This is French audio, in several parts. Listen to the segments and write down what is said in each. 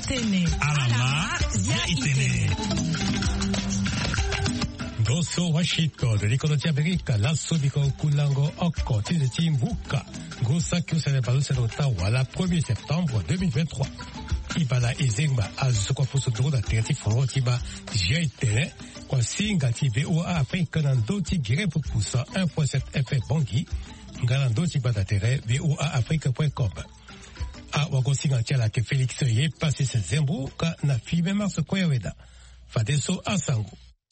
itene. Alama zia itene. Goso Washington, rikonotia Amerika, lasso di Kulango Oko, Tizeti Mbuka, Gosa Kyusane Balusenota, wala 1er septembre 2023. Ibala Ezengba, Azukwafuso Droda, Terti Forotiba, Jaitele, kwa Singa VOA Afrika Nandoti Gire Pupusa 1.7 FM Bangi, Galandoti Badatere, VOA Afrika.com. A Wagosinga Tiala ke Félix Ye passé ses Zembo, ka na Fibe Mars Koyaweda. Fadeso Asango.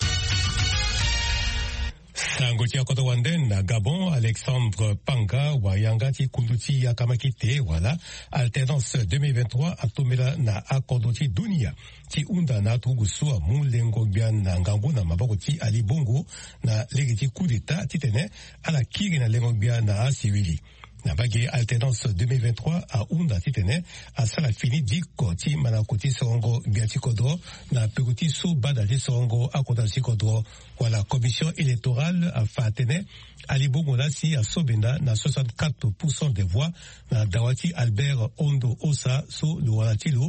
Sangotia Kodowanden na Gabon, Alexandre Panga, Wayangati Kunduti Yakamakite, voilà, alternance 2023, Atomela na Akondoti Dunia, Ti Unda na Tugusu, Moulengo Bian na Ngango na Mabokoti Ali Bongo, na Legiti coup d'état, Titene, à la Kiri na Lengo Bian na Asivili. Na bagé alternance 2023 à Unda Titene, à Salafini Diko, Ti Manakoti Sorongo Biati Kodro, na Pekuti So Badati Sorongo Akodasi Kodro, voilà, commission électorale à Fatene, Ali Bongo Nasi à Sobenda, na 64% des voix, na Dawati Albert Ondo Osa, So Luanatilo,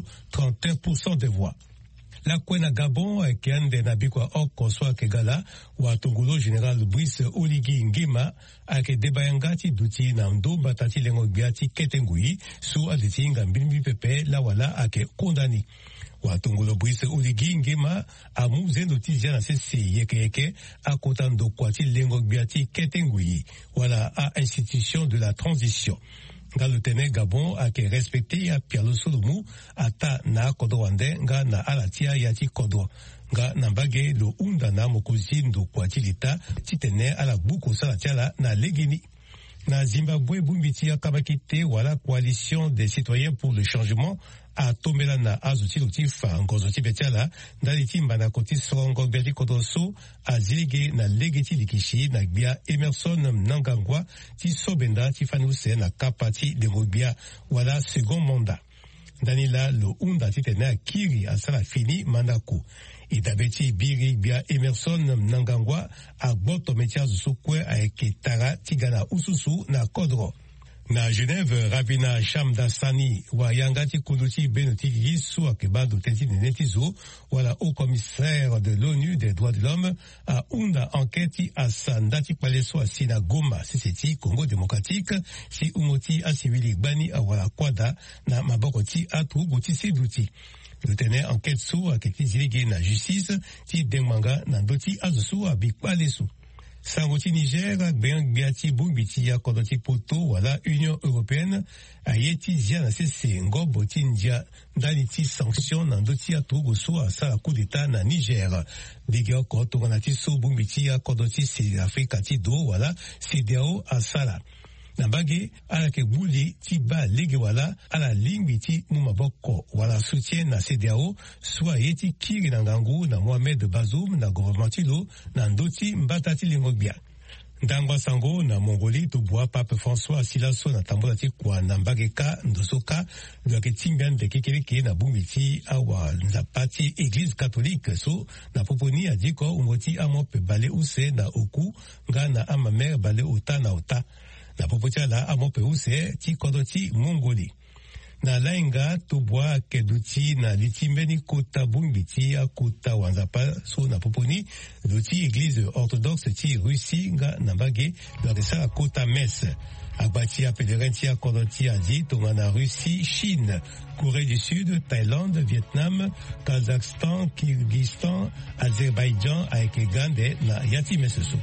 31% des voix. La Kwena Gabon, Kiande Nabikwa Oko Soa Kegala, Watungulo Général Brice Oligi Ngema, Ake Debayangati Duti Nando Batati Lengo Biati Ketengui, Su Aditi Ngambimbi Pepe, Lawala Ake Kondani. Watungulo Brice Oligi Ngema, Amu Zenotizia na Sese Yeke, Akotando Kwati Lengo Biati Ketengui, voilà, à institution de la transition. Nga le tene Gabon a ke respecté ya Pialo Solomu ata na Kodowande nga na alatia yati Kodo nga nambage lo unda na mokozi ndo kwa tilita titene ala buko salatiala na legeni. Na Zimbabwe bumbiti ya kabakite wala coalition des citoyens pour le changement a tombela na azuti lotifa ngozoti betiala ndaliti mbana koti songo beti kodoso a zilige na legeti likishi na gbia Emerson Mnangagwa ti sobenda ti fanuse na kapati de mobia wala second mandat. Danila lo unda titene a kiri a sala fini mandaku. Idabeti biri bia Emerson Mnangagwa a gboto metia zusukwe a eketara tigana ususu na kodro. Na Genève, Ravina Shamdasani, wa Yangati Kunduti Benoti Yisu Akebado Tenti Netizo, wala haut commissaire de l'ONU des droits de l'homme, a Unda Enquête à Sandati Paleso à Sina Goma, Siseti, Congo démocratique, si Umoti a Civili Bani a wala Kwada, na Mabokoti a Tuguti Siduti. Le tenait enquête sous a Keti Zilige na justice, ti Dengmanga Nandoti Azusu a Bikpalesu. Sangoti Niger, Beang Biati Bumbiti ya Kodoti Poto, wala Union Européenne, a Yeti Ziana Sese Ngobo Tindia, Daniti Sanction, Nandoti Atogoso, a Sala coup d'état na Niger. Digeo Koto, Wanatiso Bumbiti ya Kodoti Si Afrika Tido, wala CDAO a Sala. Nambage, ala ke buli tiba lege wala, ala lingbi ti mumaboko, wala soutien na CDAO, soit yeti kiri na ngangu na Mohamed Bazoum na gouvernementilo, na ndoti mbatati lingobia. Ndangwa sango na Mongolie tubwa Pape François Silaso na tambola ti kwa nambage ka ndosoka, luake timbian de kekeleke na bumbiti awa nzapati église catholique so, na poponi adiko umoti amope bale use na oku, nga na amamer bale ota na ota. Na popotia la amope use ti kodoti Mongolie. Na lainga tubwa keduti na litimbeni kota bumbiti a kota wanzapa so na poponi duti église orthodoxe ti Russie nga nambage loresa a kota Metz. Abati a pèlerinti a kodoti adi tonga na Russie, Chine, Corée du Sud, Thaïlande, Vietnam, Kazakhstan, Kyrgyzstan, Azerbaïdjan a ekegande na yati meseso.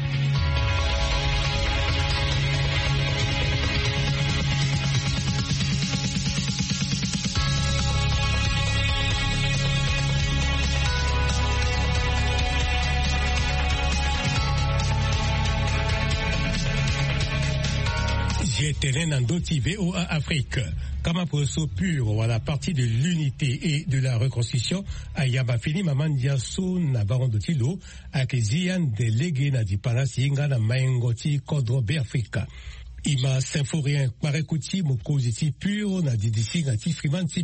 J'étais Nandoti VOA Afrique. Kama Poso pur, à la partie de l'unité et de la reconstruction, à Yabafini Mamandia So na Baron de Tilo, à Kezian délégué na Dipanasi Inga na Maengoti Kodro Afrika. Ima Symphorien Kwarekouti Mokoziti pur na Didisi Gati Friman Tipila.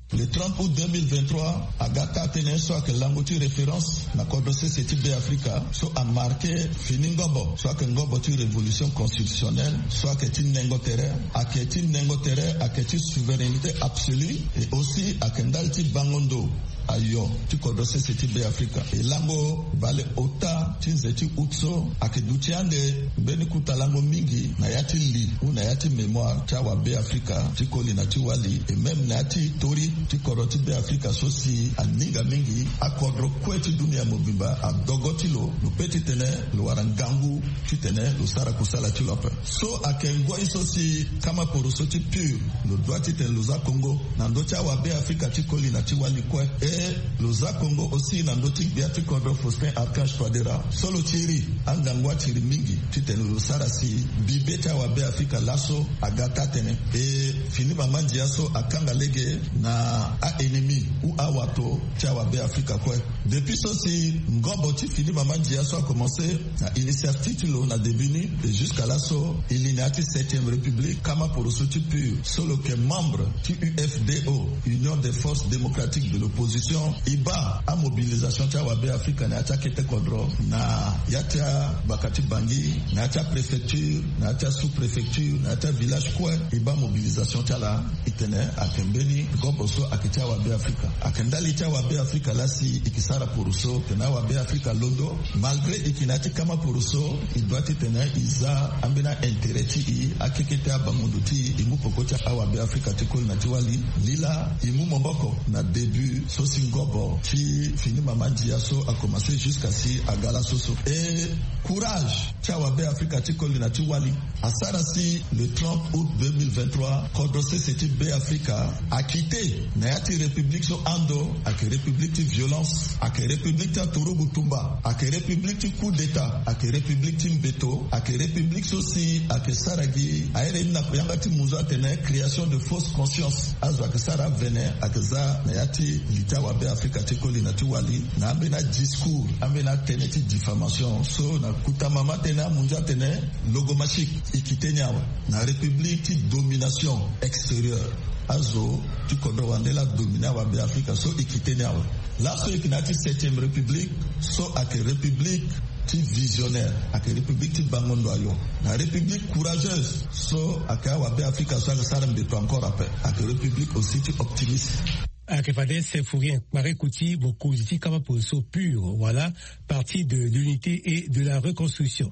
Le 30 août 2023, Agata tenait soit que l'angoti référence n'a condossé ce type d'Afrique, soit a marqué fini Ngobo, soit que Ngobo est une révolution constitutionnelle, soit que c'est une nengotere, à que c'est une nengotere, à que c'est une souveraineté absolue, et aussi à que ndalti bangondo. Ayo, tu connais ce type d'Afrique. Et lango vale ota, tinzeti utso, akedutiande benikuta lango mingi, nayati li, ou nayati mémoire, tiawa be Afrika, tikoli na tiwali, et même nayati tori, tikoroti be Afrika sosi, aninga mingi, akodro kweti dunia mobimba, abdogotilo, lo peti tene, lo warangangu, titene, lo sarakusala tilope. So akengwa isosi, kama porosoti pur, lo doiti tene loza Congo, nando tiawa be Afrika tikoli na tiwali kwe, Loza Congo aussi nandotik biati kodro Faustin Archange Touadéra solo tiri angangwa tiri mingi titene losara si bibeta wa be Afrika laso agata tene e fini mama diaso akanga lege na a ennemi ou a wato tia wa be Afrika kwe depuis ceci ngombo ti fini mama diaso a commencé na initiative lo na debini et jusqu'à l'asso il y a 7e république kama pour soutien pur solo que membre du UFDO Union des forces démocratiques de l'opposition iba a mobilisation tia wabe Afrika na tia kete kodro na yatia bakati bangi na tia préfecture na tia sous-préfecture na tia village kwa iba mobilisation tia la itene akembeni goboso akitia wabe Afrika akendali tia wabe Afrika lasi ikisara puruso tena wabe Afrika londo malgré ikinati kama puruso idwati tena iza ambena intereti i akekete abangunduti imu pokocha wabe Afrika tikol na tiwali lila imu momboko na début Singobo qui finit maman Diaso a commencé jusqu'à si à Galasoso et courage Tchawabe Afrika Tikoli na Tiwali à Sarasi le 30 août 2023 Kodose Seti B Afrika a quitté Nayati République so Ando a que République de violence a que République de Turubutumba a que République de coup d'état a que République de Mbeto a que République aussi a que Saragi a Erena Yangati Muza tene création de fausse conscience azo a que Sara venait a que za Nayati Lita wabe Afrika tikoli na tiwali na ambena discours ambena teneti diffamation so na kutamama tena munja tene logomachik ikitenyawa na république domination extérieure azo tikondo wandela domina wabe Afrika so ikitenyawa la so ikinati 7e république so ake république visionnaire avec la République de Bangondo ayo la République courageuse so aka wabe Afrika so aka saram de encore après avec la République aussi optimiste. Akefade Sefourien, Marekouti, Mokouziti, Kamaposo pur, voilà, partie de l'unité et de la reconstruction.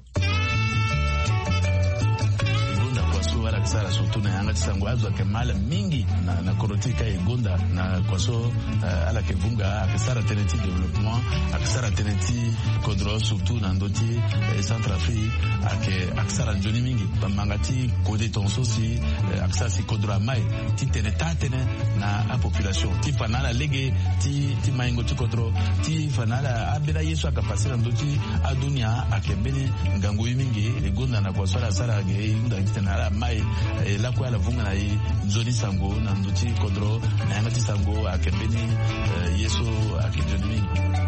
Wala kisara surtout na yanga tisangwazo kemala mingi na korotika igonda na kwaso ala kevunga akisara teneti développement akisara teneti kodro surtout na ndoti Centrafrique akisara njoni mingi bamangati kode tonso si akisara si kodro mai ti tene na a population ti fanala lege ti maingo ti kodro ti fanala abela yesu akapasira ndoti adunia akembele ngango mingi igonda na kwaso ala sara ge inda tena mai la kwa la vunga na nzoni sango na ndoti kodro na yangati sango akembeni yeso akijoni.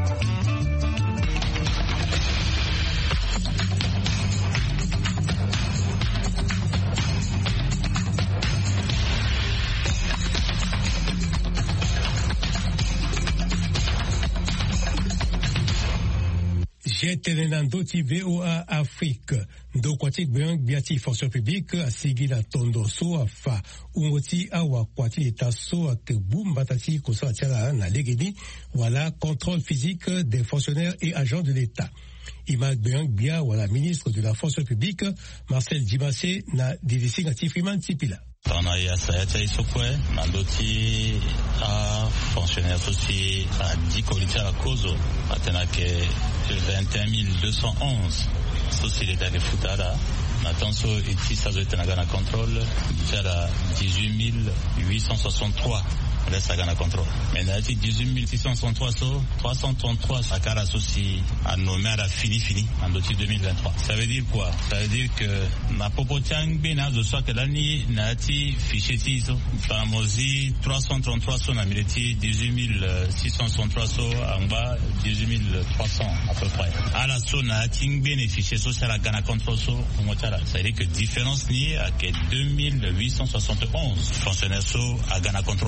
Jetenendoti VOA Afrique ndo kwatik beang biati fonction publique a sigi la tondo so a fa umoti awa kwati eta so a ke batati koso a tiala na legeni wala contrôle physique des fonctionnaires et agents de l'État. Imad beang bia wala ministre de la fonction publique Marcel Dimassé na divisi ngati Freeman Tipila. Tana ya sayata isokwe mandoti a fonctionnaire aussi a dikolita la kozo atena ke 21.211 société de futara natanso iti sazo tenagana contrôle tara 18.863 reste à Ghana contrôle. Mais là, 18.663 so 333 à Cara aussi à nommé à la fini en 2023. Ça veut dire quoi? Ça veut dire que na popotiang bena de soit que l'année nati fichier tiso famosi 333 so na militi 18.663 so en bas 18.300 à peu près. À la so nati bénéficier so sur la Ghana contrôle so motara. Ça veut dire que différence ni à que 2.871 fonctionnaires so à Ghana contrôle après.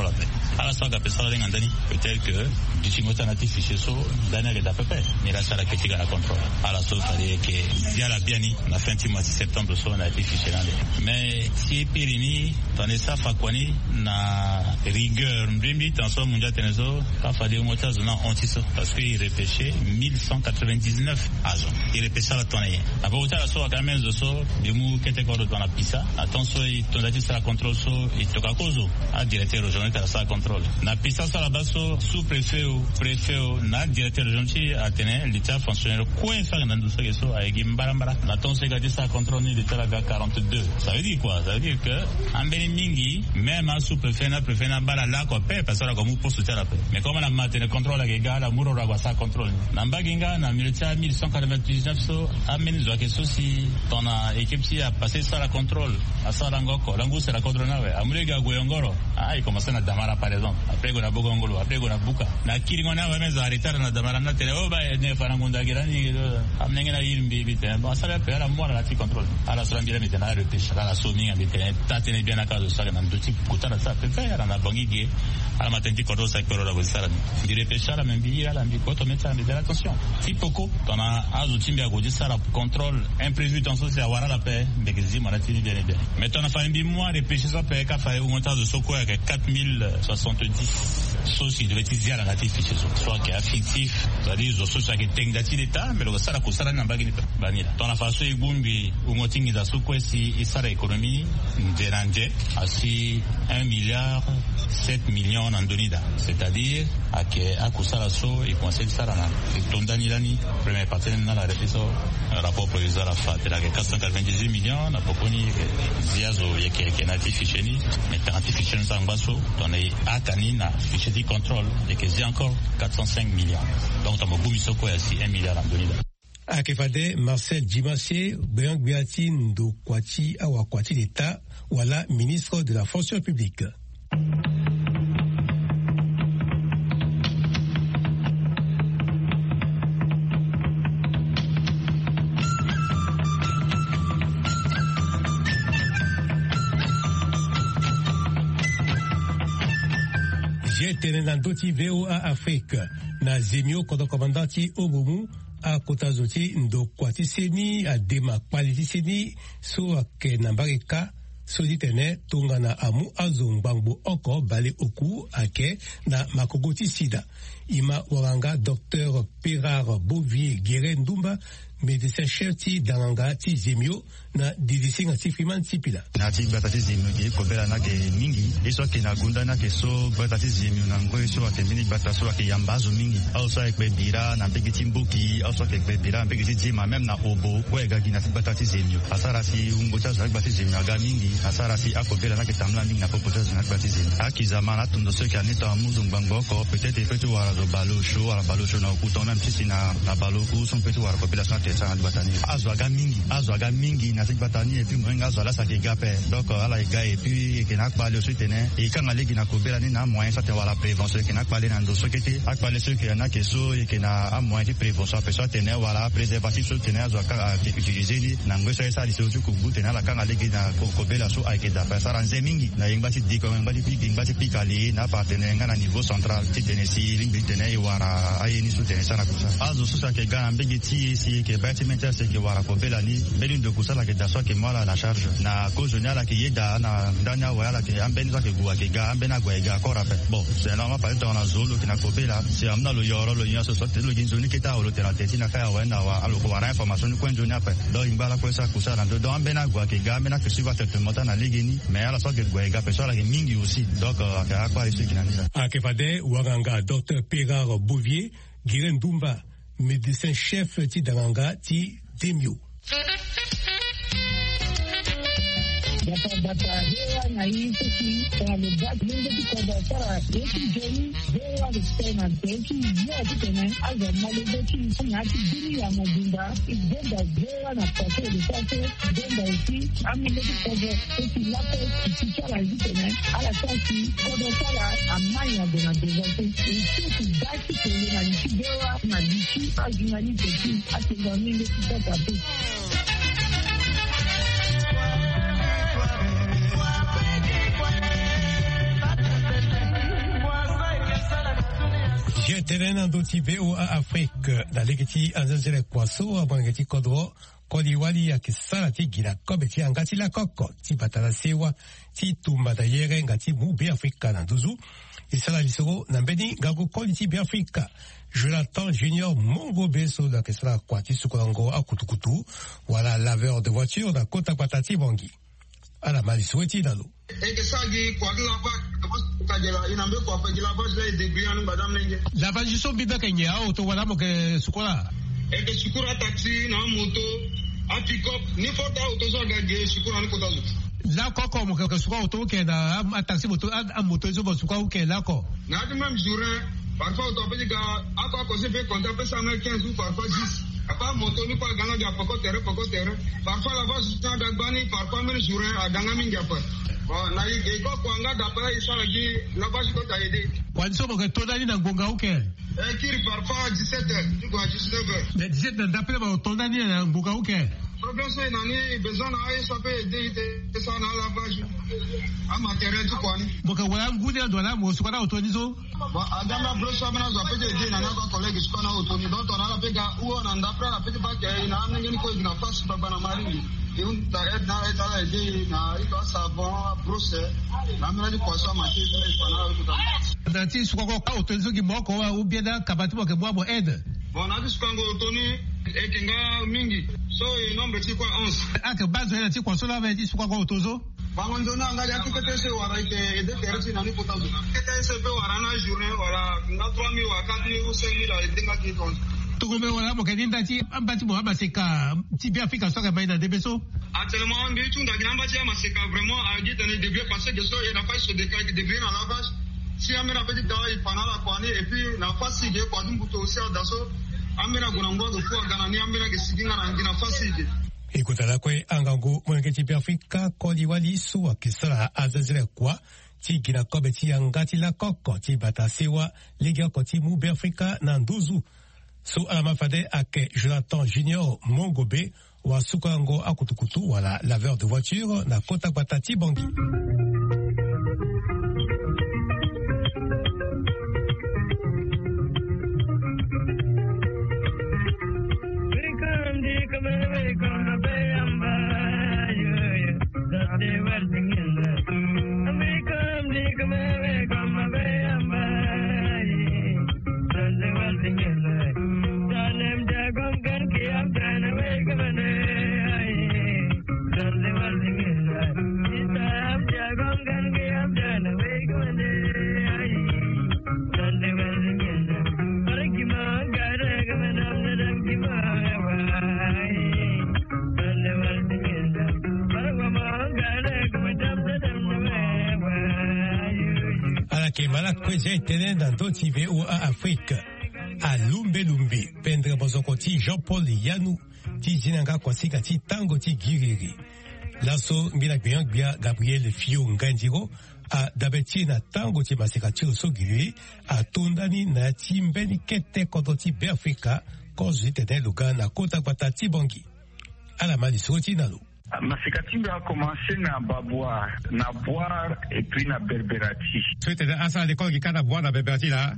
à la soga pesala ngandani peut-être que du chingota natif fichier so dana le d'APP mais la sala critique à la contrôle à la sauce c'est que via la biani na fin du mois de septembre so na été fichier mais si Pirini tone sa fakwani na rigueur mbimbi tanso munja tenezo ka fade mota zona antiso parce que il repêché 1199 agents il repêché la tonne la bota la so quand même so de mu kete ko dans la pisa attention il tonati sa contrôle so il toka kozo a directeur régional ta sa contrôle na pisa sa la baso sous préfet na directeur régional a tene l'état fonctionnaire quoi faire dans ce que so a gimbarambara na tonse ga sa contrôle ni l'état la 42 ça veut dire quoi ça veut dire que en Beningi même à sous-préfet na bala la ko pe parce que comme pour soutenir la paix mais comme on a maintenu contrôle la gars la muro ra sa contrôle na mbaginga na militaire 1199 so ameni zo ke so si ton équipe si a passé ça la contrôle à ça langoko langu c'est la contrôle na we amulega goyongoro il commence na damara par exemple après gona bogongolo après gona buka na kiringo na we za retard na damara na tele o ba ne fana ngunda girani amnenge na yirmbi bite bon ça la paix la moi la ti contrôle ala so mbira mitena repêche la somi ngambite tatene bien akazo ça na ndoti kutana ça peut faire na bangigi ala matenti kodo sa kero la bosara di repêche la membi ala mbi koto metsa de attention si poko tona azu timbi agoji sala contrôle imprévu dans ce c'est wara la paix begezi maratini bien bien maintenant fa mbi moi repêche ça paix ka fa augmentation de soko avec 4070 soci de bêtisier la natif fichier soit qui est fictif c'est-à-dire zo soci qui teng dati d'état mais le sala ko sala na mbagini banila tona fa so igumbi umotingi za soko si isara économie nderanje asi 1 milliard 7 millions en donida c'est-à-dire à kusala so et conseil sarana et tondani lani première partie dans la réflexion rapport provisoire à FAT là 498 millions na poponi ziazo yeke natif ficheni mais natif ficheni sangaso donné akani na ficheni contrôle et que j'ai encore 405 millions donc on m'a soko ya si 1 milliard en donida akefade Marcel Djimassé Béangbiati Ndo Kwati Awa Kwati d'État voilà ministre de la fonction publique. J'étais dans d'autres VOA Afrique na Zemio kodo commandant Obomu a Kotazoti Ndo Kwati Seni a Dema Kwaliti Seni so ake Nambareka so ditene tongana amu azongbango oko bale oku ake na makogoti sida ima waranga Dr Pirard Bovier Guérin Ndumba médecin chef ti danganga ti Zemio na didisi nga Tifriman Tipila na ti batati Zemio ke kobela na ke mingi iso ke na gunda na ke so batati Zemio na ngoi so atembini bataso ke yambazo mingi also ekbe bira na begiti mbuki also ke ekbe bira begiti jima même na obo kwega gina ti batati Zemio asara si ungota za batati Zemio aga mingi asara si akobela na ke tamla mingi na popota za batati Zemio akizama na tundo so ke anita muzo ngbango ko peut-être peut wara zo balo show na okuto même si na baloku son peut wara population azwaga mingi na batani et puis mwenga azwala sa gape donc ala ega et puis ke na kpale so tene e kanga legi na kobela ni na moyen sa te wala prévention ke na kpale na ndo so kete akpale so ke na ke so e ke na a moyen de prévention pe so tene wala préservatif so tene azwaka ke utiliser ni na ngo so sa li so ku bute na la kanga legi na kobela so a ke da pa sa ranze mingi na yengba ti di ko ngba ti pikali na partenaire nga na niveau central ti tene si limbi tene e wara ayeni so tene sana kusa azo so sa ke ga mbegi ti si ke bâtiment c'est que wara kobela ni beli ndo kusala ke daso ke mala la charge na cause nyala ke yeda na ndanya wala ke ambeni za ke gua ke ga ambena gwa ga kora pe bon c'est normal par exemple na zolo ke na kobela c'est amna lo yoro lo nyaso so te lo ginzoni ke ta olo te na teti na ka wa na wa alo ko wara information ko njo nya pe do imbala ko sa kusala ndo ambena gwa ke ga ambena ke suba te mota na ligeni mais ala so ke gwa ga pe so la ke mingi aussi donc ka akwa ici ki na nila akefade waganga Dr Pirard Bovier Guérin Ndumba médecin chef ti danganga ti Zemio. Data hewa na hizo ki kwa lugati mingi kikoda sara yesu jeni hewa ristena teki ya kitene aza malugati nyati dini ya majinda igenda hewa na pase lisase igenda usi amile kikoda teki lape kichara hitene ala kasi koda sara amanya dona devase usi kudaki kwenye na nchi hewa na nchi ajinali teki atinga mingi kikoda teki Terena doti VOA Afrique na legeti anzazele kwaso abangeti kodro kodi wali ya kisala ti gila kobe ti angati la koko ti batala sewa ti tumba da yere ngati mu be Afrika na duzu isala lisoro na mbeni gago kodi ti be Afrika Jonathan Junior Mongo Beso da kisala kwa ti sukolango akutukutu wala laveur de voiture na kota patati bangi ala malisoro ti dalo lavage so bida kenya auto wala mo ke sukola eke sukura taxi na moto a pick-up ni fota auto zo gage sukura ni kota zo la koko mo ke sukola auto ke na a taxi moto a moto zo bo sukola ke la ko na di même journée parfois auto pe ga a ko se fait compter pe 115 ou parfois 10 apa moto ni pa ganga ja poko terre parfois la voie sta dagbani parfois même journée a ganga minga pa na yi ko kwanga da pa isala gi la basi ko taide kwanso mo ke tondani na ngonga uke kiri parfois 17h tu vois 19h mais 17h d'après mo tondani na ngonga uke problème c'est nani besoin na ay ça peut aider ça na la base a matériel tu quoi mo ke wala ngudi ndo la mo sukana otonizo agamba brosa bana za peut aider na ko collègue sukana otoni donc on a la pega ou on a après la pega ba ke na ngeni ko ina face ba bana mari et on t'arrête na eta aider na iko savon brosse na mena ko so ma te na dati sukako ka otonizo ki moko wa ubieda kabati mo ke mo aide bon na sukango otoni ekinga mingi so nombre ti kwa 11 aka bazo ina ti kwa so la ve ti sukako otozo bangonzo na ngali akite se wara ite de teresi na ni potazo kete se pe wara na journée wala nga 3000 wa 4000 ou 5000 la dinga ki ton tugome wala mo kedinda ti ambati mo abaseka ti bi Afrika so ka baina de beso actuellement mbi tunda gamba ti amaseka vraiment a dit ne devait passer que so et la face se décale que devait na lavage si amena petit dawa ipanala kwani et puis na face de kwa dumbuto aussi daso amena gunangwa do kwa ganani amena ke siginga na ngina face de Ikutala kwe angangu mwengeti bi Afrika kodi wali suwa kisara azazile kwa ti gina kobe ti angati la koko ti batasewa liga koti mu bi Afrika na nduzu su alamafade ake Jonathan Junior Mongobe wa sukango akutukutu wala laveur de voiture na kota batati bangi. Tenen dans d'autres VOA Afrique à Lumbe pendre bozoko ti Jean-Paul Yanou ti jinanga kwasika ti tango ti giriri laso mbila bia Gabriel Fio Ngandiro a dabeti na tango ti basika ti so giriri a tondani na ti mbeni kete kodo ti be Afrika kozi tenen luga na kota kwata ti bangi ala mali soti nalo Masikatimbe a commencé na babwa, na boire et puis na berberati. C'est-à-dire à l'école qui a boire na berberati là.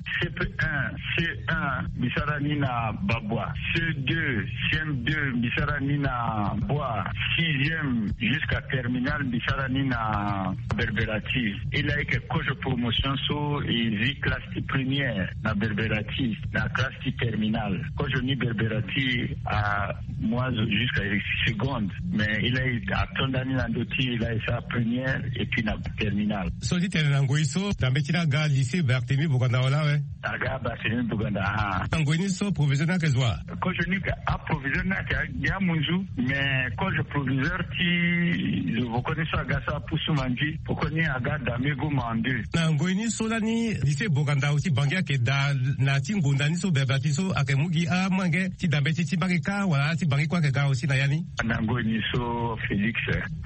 C1, bisarani na babwa. C2, CM2, bisarani na boire. 6e jusqu'à terminale, bisarani na berberati. Il a eu coche promotion so et classe première na berberati, na classe terminale. Quand je dis berberati à moi jusqu'à seconde, mais il a a tondani na ndoti il a sa première et puis na terminale. So dit en angoiso tambetira ga lycée Barthélemy Buganda wala we. Aga Barthélemy Buganda ha. Angoini so provisionnaire que soit. Quand je dis à provisionnaire ya munzu mais quand je proviseur ti je vous connais ça gasa pusumanji pokoni aga damego mandu. Na angoini so lani lycée Buganda aussi bangia ke da na tingundani so bebatiso akemugi a mange ti dambeti ti bagika wala ti bangi kwa ke ga aussi na yani. Na angoini so Félix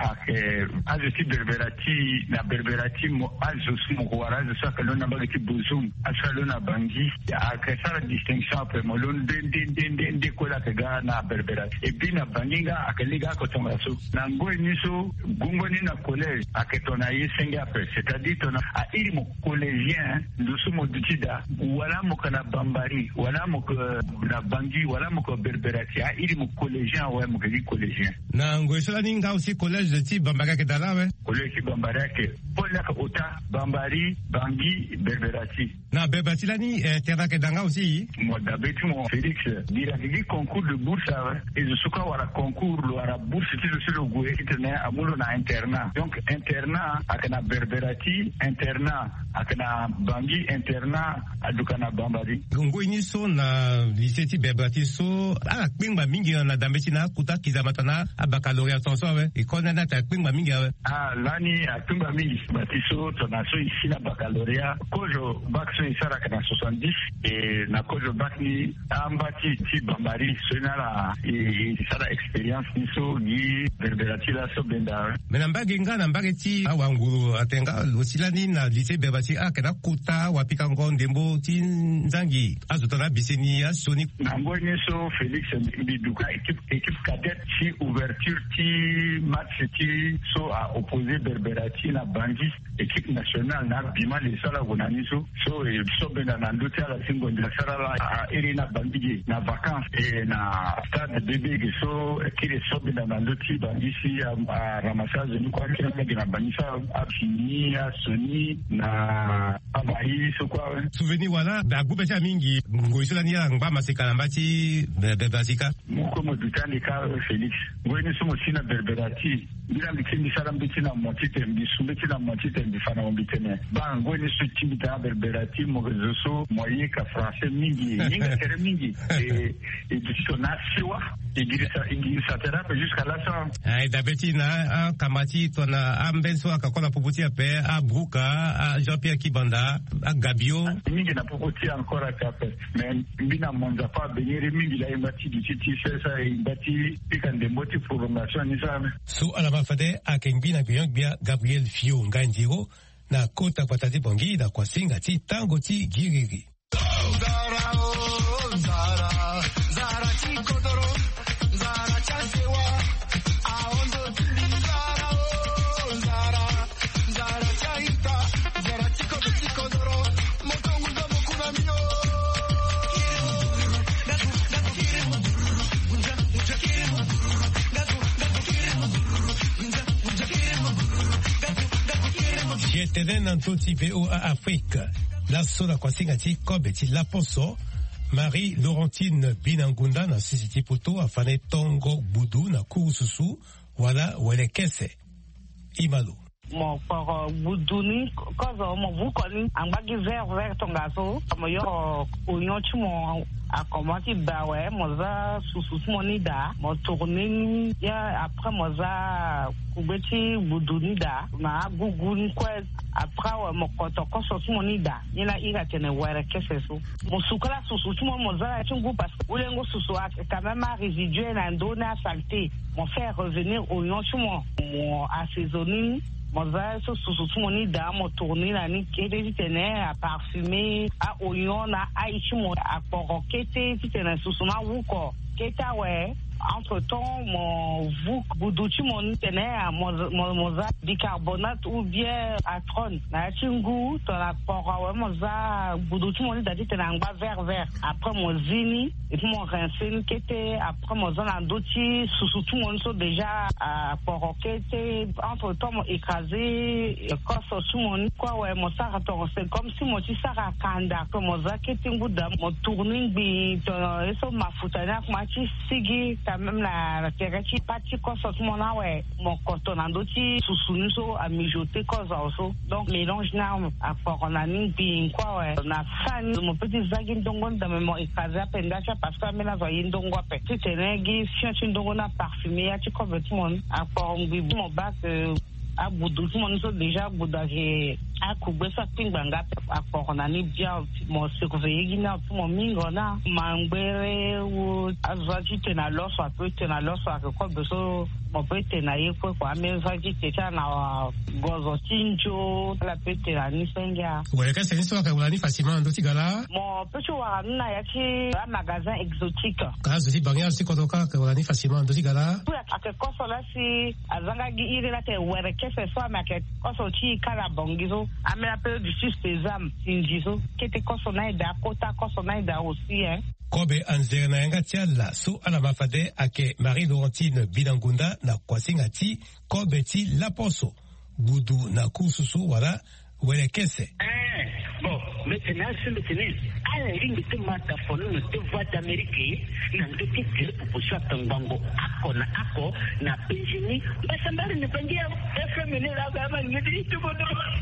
azoti berberati na berberati mo azosu mo wara zo ka lona ba ki bozum asalona bangi akasara distinction après mo lon de ko la ga na berberati et puis na banginga akeliga ko tongaso na ngoi niso gungoni na collège aketona yesenga après c'est-à-dire tona a iri mo collégien ndusu mo dutida wala mo kana bambari wala mo na bangi wala mo ko berberati a iri mo collégien ouais mo ki collégien na ngoi sala ninga aussi collège de ti bambara ke dala we collège bambara ke pola ka ota bambari bangi berberati na berberati la ni terra ke danga aussi mo dabeti mo Félix dira ki concours de bourse et je suis wara concours lo wara bourse ti le goue itene amulo na internat donc internat akana berberati internat akana bangi internat adukana bambari ngoi ni so na lycée ti berberati so ala kpingba mingi na dambeti na kuta kizamatana a baccalauréat so we ikona na ta kpingba mingi we lani atumba mingi batiso tonaso ici na baccalauréat kojo bac so isara kana 70 et na kojo bac ni ambati ti bambari so na la isara expérience ni so ni berberati la so benda mena mbage ngana mbage ti awanguru atenga losilani na lycée berberati akena kuta wapika ngondembo ti nzangi azotana biseni ya soni na ngoni so Félix biduka équipe cadette ti ouverture ti match ti so a opposé berberati na bangi équipe nationale na bima le sala gonani so benda na ndote ala singo ndila sala a iri na bangi na vacances et na stade bébé so kire so benda na ndoti bangi si a ramassage ni kwa kire na bangi sa a fini a soni na abai so kwa souvenir wala ba gube cha mingi ngoisela ni ya ngba masika mbati berbasika muko modutani ka Félix ngweni so mosina berberati bila mikindi sala mbiti na motite mbisumbiti na motite mbifana mbitene ba ngweni so timbita berberati mogezo moye ka français mingi ninga tere mingi et du sonasiwa igirisa terape jusqu'à la fin ai dabeti na kamati tona ambenso akakola puputi ape a bruka a Jean-Pierre Kibanda a Gabio mingi na puputi encore ape mais mbina monza pa beniri mingi la imbati du titi sesa imbati pikande moti prolongation ni sana so ala mafade akengbina bia Gabriel Fio Nganjiro na kota kwa tati bongi da kwa singa ti tango ti giriri Zara ti kodoro Zara chasewa aondo Zara Zara chaita Zara ti kodoro motongu ndo mokuna mio J'étais dans tout type au Afrique. La sola kwa singati kobe ti la poso Marie Laurentine Binangunda na sisi poto afane tongo budu na kurususu wala welekese Imalo mo for buduni kozo mo vukoni ambagi vert tongaso mo yo onyochi mo akomati bawe moza sususu monida mo tourner ya après moza kubeti buduni da ma gugun kwa après mo kotoko sosu monida ina ira tene were kesesu mo sukala sususu mo moza chungu parce que ulengo susu quand même résiduel na ndona saleté mo faire revenir onyochi mo assaisonner moza so sususu moni da mo tourner na ni kede tene a parfumer a oignon na aichi mo a porokete tene susu na wuko keta we entre temps mon vous buduchi mon tene a moza bicarbonate ou bien atron na chingu to la pora we moza buduchi mon da tene ngba vert après mon zini et puis mon rincine kete après moza na ndoti susu mon so déjà a porokete entre temps mon écrasé koso sumon quoi ouais mon ça c'est comme si mon tisara kanda comme moza kete nguda mon tourning bi to eso mafutana kuma chi sigi quand même la terrechi pati koso sumona ouais mon coton andoti susuni so a mijoter koso so donc mélange na à coronani bi quoi ouais na fan mon petit zagin dongon dans mon écrasé pendacha parce que mena voyer ndongo pe tenegi fianchi ndongo na parfumé ya ti ko vetu mon à port bi mon bac a budu mon so déjà budage akubesa pingbanga akpokona ni bia mo surveiller na mo mingona mangbere wo azajite na loso apete na loso akko beso mo pete na yeko kwa mezajite na gozo tinjo la pete na nisenga ouais que c'est histoire que vous facilement ndo tigala mo pecho wa na yaki un magasin exotique kazo si bangia si kotoka que vous facilement ndo tigala akekoso la si azanga gi ire la te were que ce soit ma ke koso chi kala bongizo ame appel du système sinjizo kete koso na ida kota koso na ida aussi Kobe anzere na yanga tiala so ala mafade ake Marie-Laurentine Bilangunda na kwasingati Kobe ti laposo budu na kususu wala wele kese. Bon, maintenant c'est à la ligne de mataphone de voix d'Amérique na ndoki kile proposition tangango ako na penjini basa mbali ne pangia FM ne la kama ngidi tukodo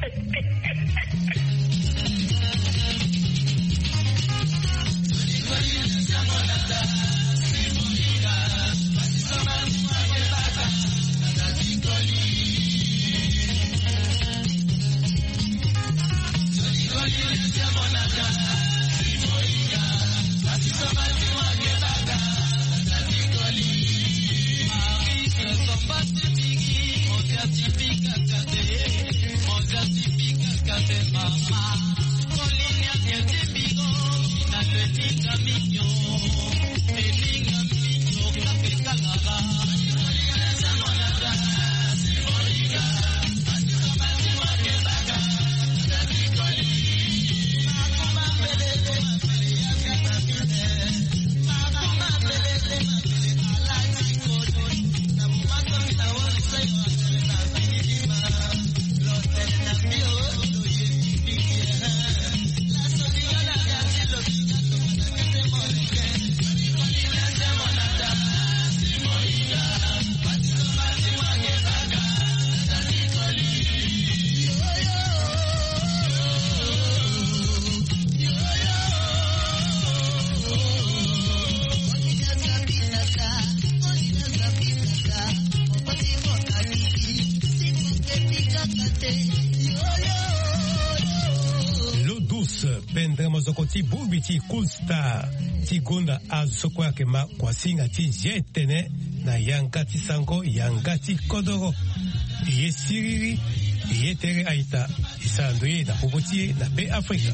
Ti bubi ti cool star ti gonda azoko yake ma kwa singa ti jetene na yanga ti sango yanga ti kodoro ye siriri ye tere aita isandoye na popotie na pe Afrika.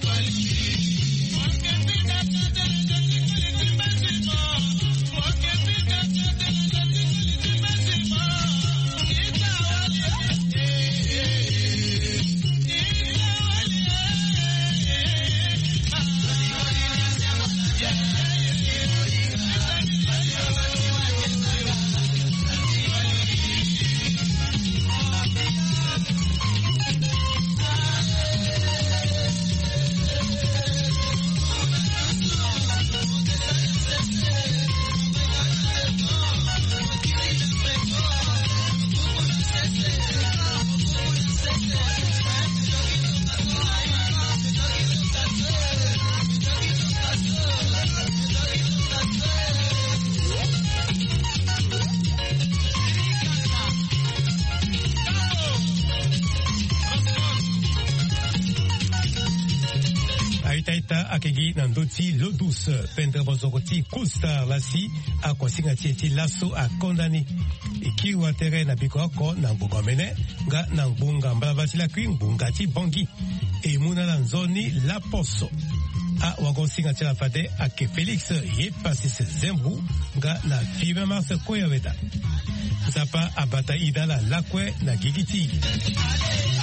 Akegi nandoti l'eau douce pendre bozokoti cool-star lasi akosinga tieti lasso a condamné ikiwa tere na bikoko na mbugomene nga na mbunga mbalabati la kwi mbunga ti bongi e muna na nzoni la poso a wakosinga tia la fade ake Felix ye pasise zembu nga na fibe marse koya weda zapa abata idala lakwe na gigiti